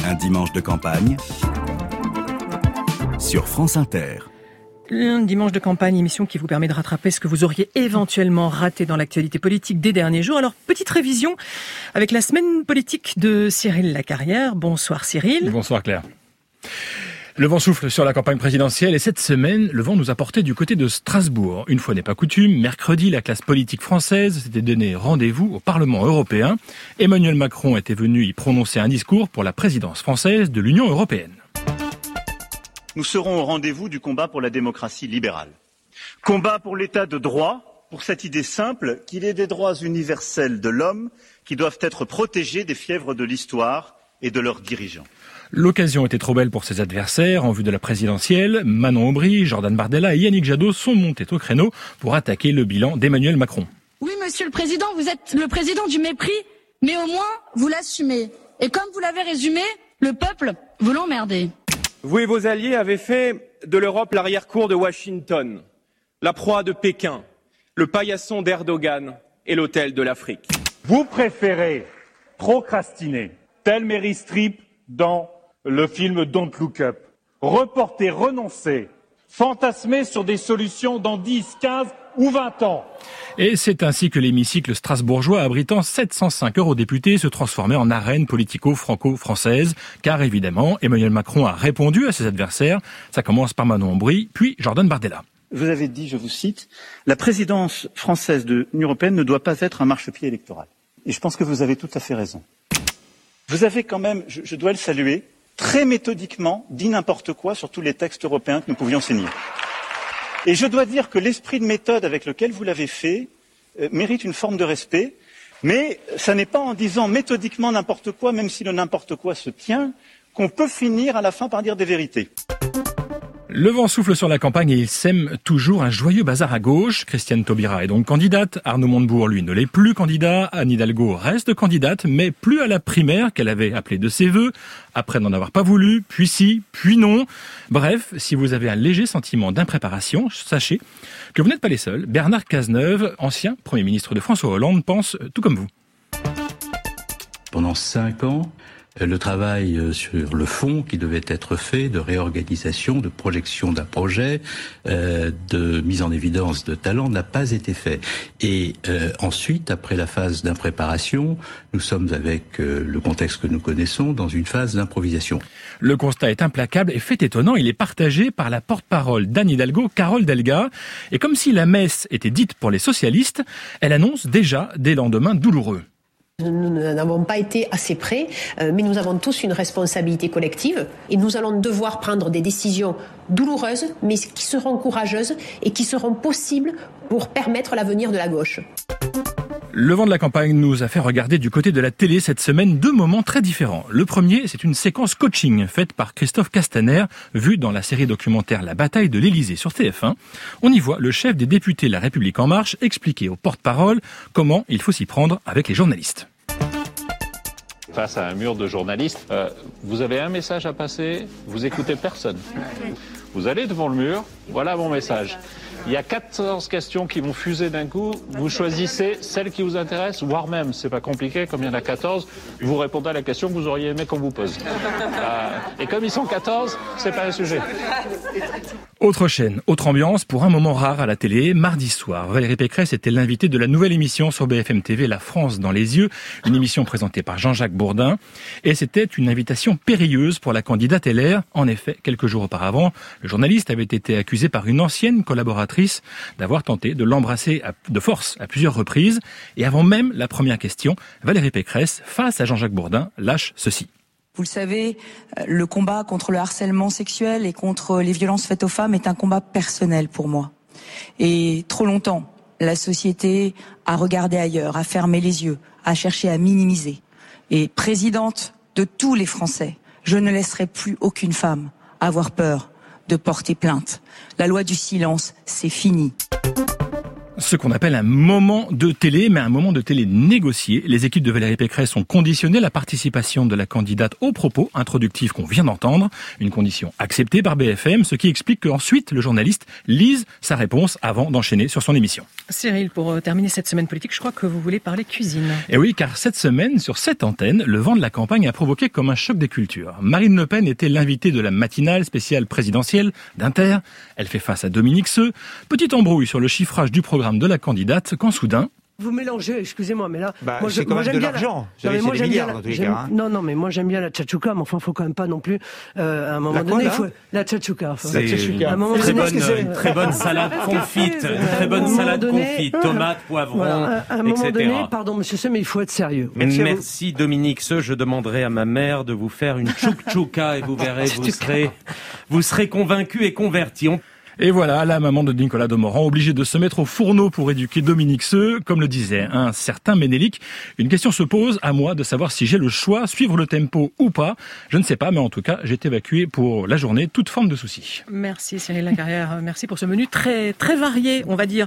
Un dimanche de campagne sur France Inter. Un dimanche de campagne, émission qui vous permet de rattraper ce que vous auriez éventuellement raté dans l'actualité politique des derniers jours. Alors, petite révision avec la semaine politique de Cyril Lacarrière. Bonsoir Cyril. Bonsoir Claire. Le vent souffle sur la campagne présidentielle et cette semaine, le vent nous a porté du côté de Strasbourg. Une fois n'est pas coutume, mercredi, la classe politique française s'était donné rendez-vous au Parlement européen. Emmanuel Macron était venu y prononcer un discours pour la présidence française de l'Union européenne. Nous serons au rendez-vous du combat pour la démocratie libérale. Combat pour l'état de droit, pour cette idée simple qu'il est des droits universels de l'homme qui doivent être protégés des fièvres de l'histoire et de leurs dirigeants. L'occasion était trop belle pour ses adversaires. En vue de la présidentielle, Manon Aubry, Jordan Bardella et Yannick Jadot sont montés au créneau pour attaquer le bilan d'Emmanuel Macron. Oui, monsieur le président, vous êtes le président du mépris, mais au moins, vous l'assumez. Et comme vous l'avez résumé, le peuple, vous l'emmerdez. Vous et vos alliés avez fait de l'Europe l'arrière-cour de Washington, la proie de Pékin, le paillasson d'Erdogan et l'hôtel de l'Afrique. Vous préférez procrastiner, tel Meryl Streep dans le film Don't Look Up, reporter, renoncer, fantasmer sur des solutions dans 10, 15 ou 20 ans. Et c'est ainsi que l'hémicycle strasbourgeois abritant 705 eurodéputés se transformait en arène politico-franco-française. Car évidemment, Emmanuel Macron a répondu à ses adversaires. Ça commence par Manon Aubry, puis Jordan Bardella. Vous avez dit, je vous cite, « La présidence française de l'Union européenne ne doit pas être un marchepied électoral ». Et je pense que vous avez tout à fait raison. Vous avez quand même, je dois le saluer, très méthodiquement dit n'importe quoi sur tous les textes européens que nous pouvions signer. Et je dois dire que l'esprit de méthode avec lequel vous l'avez fait mérite une forme de respect, mais ça n'est pas en disant méthodiquement n'importe quoi, même si le n'importe quoi se tient, qu'on peut finir à la fin par dire des vérités. Le vent souffle sur la campagne et il sème toujours un joyeux bazar à gauche. Christiane Taubira est donc candidate. Arnaud Montebourg, lui, ne l'est plus candidat. Anne Hidalgo reste candidate, mais plus à la primaire qu'elle avait appelée de ses vœux. Après n'en avoir pas voulu, puis si, puis non. Bref, si vous avez un léger sentiment d'impréparation, sachez que vous n'êtes pas les seuls. Bernard Cazeneuve, ancien Premier ministre de François Hollande, pense tout comme vous. Pendant 5 ans, le travail sur le fond qui devait être fait, de réorganisation, de projection d'un projet, de mise en évidence de talent n'a pas été fait. Et ensuite, après la phase d'impréparation, nous sommes avec le contexte que nous connaissons dans une phase d'improvisation. Le constat est implacable et fait étonnant, il est partagé par la porte-parole d'Anne Hidalgo, Carole Delga. Et comme si la messe était dite pour les socialistes, elle annonce déjà des lendemains douloureux. Nous n'avons pas été assez près, mais nous avons tous une responsabilité collective et nous allons devoir prendre des décisions douloureuses, mais qui seront courageuses et qui seront possibles pour permettre l'avenir de la gauche. Le vent de la campagne nous a fait regarder du côté de la télé cette semaine 2 moments très différents. Le premier, c'est une séquence coaching faite par Christophe Castaner, vue dans la série documentaire La bataille de l'Élysée sur TF1. On y voit le chef des députés La République En Marche expliquer aux porte-parole comment il faut s'y prendre avec les journalistes. Face à un mur de journalistes, vous avez un message à passer, vous écoutez personne. Vous allez devant le mur, voilà mon message. Il y a 14 questions qui vont fuser d'un coup, vous choisissez celle qui vous intéresse, voire même, c'est pas compliqué, comme il y en a 14, vous répondez à la question que vous auriez aimé qu'on vous pose. Et comme ils sont 14, c'est pas un sujet. Autre chaîne, autre ambiance, pour un moment rare à la télé, mardi soir. Valérie Pécresse était l'invitée de la nouvelle émission sur BFM TV, La France dans les yeux, une émission présentée par Jean-Jacques Bourdin. Et c'était une invitation périlleuse pour la candidate LR. En effet, quelques jours auparavant, le journaliste avait été accusé par une ancienne collaboratrice d'avoir tenté de l'embrasser de force à plusieurs reprises. Et avant même la première question, Valérie Pécresse, face à Jean-Jacques Bourdin, lâche ceci. Vous le savez, le combat contre le harcèlement sexuel et contre les violences faites aux femmes est un combat personnel pour moi. Et trop longtemps, la société a regardé ailleurs, a fermé les yeux, a cherché à minimiser. Et présidente de tous les Français, je ne laisserai plus aucune femme avoir peur de porter plainte. La loi du silence, c'est fini. Ce qu'on appelle un moment de télé, mais un moment de télé négocié. Les équipes de Valérie Pécresse ont conditionné la participation de la candidate aux propos introductifs qu'on vient d'entendre. Une condition acceptée par BFM, ce qui explique qu'ensuite le journaliste lise sa réponse avant d'enchaîner sur son émission. Cyril, pour terminer cette semaine politique, je crois que vous voulez parler cuisine. Et oui, car cette semaine, sur cette antenne, le vent de la campagne a provoqué comme un choc des cultures. Marine Le Pen était l'invitée de la matinale spéciale présidentielle d'Inter. Elle fait face à Dominique Seux. Petite embrouille sur le chiffrage du programme de la candidate quand soudain... Vous mélangez, excusez-moi, mais là... moi, c'est quand même de l'argent. C'est des milliards, dans tous les cas. Non, mais moi, j'aime bien la tchatchouka, mais enfin, il faut quand même pas non plus... à un moment donné, la tchatchouka. Très bonne salade confite. Très bonne salade confite. Tomates, poivrons, à un moment donné, pardon, monsieur Seux, mais il faut être sérieux. Merci, Dominique Seux. Je demanderai à ma mère de vous faire une tchouk-tchouka et vous verrez, vous serez convaincu et converti. Et voilà, la maman de Nicolas Demorand, obligée de se mettre au fourneau pour éduquer Dominique Seux. Comme le disait un certain Ménélique, une question se pose à moi de savoir si j'ai le choix, suivre le tempo ou pas. Je ne sais pas, mais en tout cas, j'ai évacué pour la journée toute forme de soucis. Merci Cyril Lacarrière, merci pour ce menu très, très varié, on va dire.